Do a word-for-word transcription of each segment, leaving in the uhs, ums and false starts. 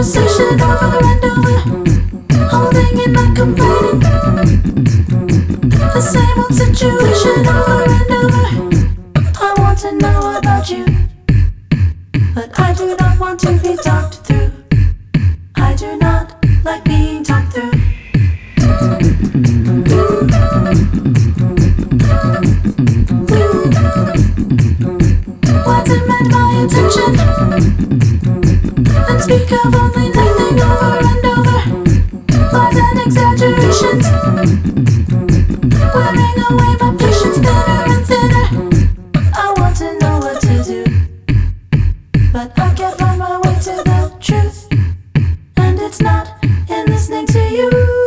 conversation over and over, holding it, not complaining. The same old situation over and over. I want to know about you, but I do not want to be talked through. I do not like being talked through. Why demand my attention and speak of only nothing over and over? Lies and exaggerations, wearing away my patience thinner and thinner. I want to know what to do, but I can't find my way to the truth, and it's not in listening to you.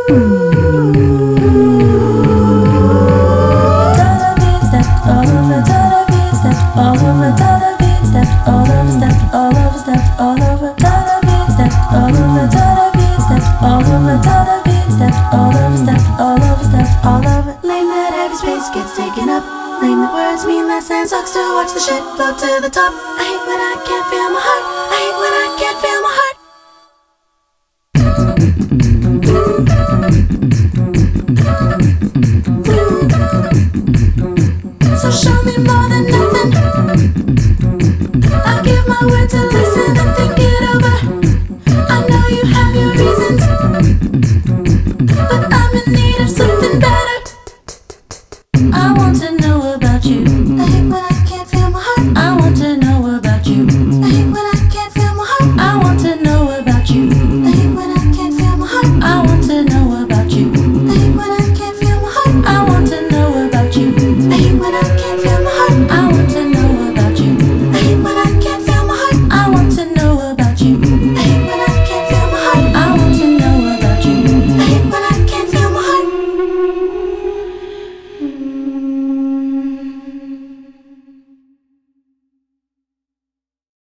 Dollar beat step all over, dollar beat step all over, dollar beat step all over, step all over, step all over, dollar beat step all over, dollar beat step all over, dollar beat step all over, step all over, step all over. Lame that every space gets taken up. Lame that words mean less and sucks to watch the shit float to the top. I hate when I can't feel my heart. I hate when I can't feel my heart. So show me more than nothing. I give my word to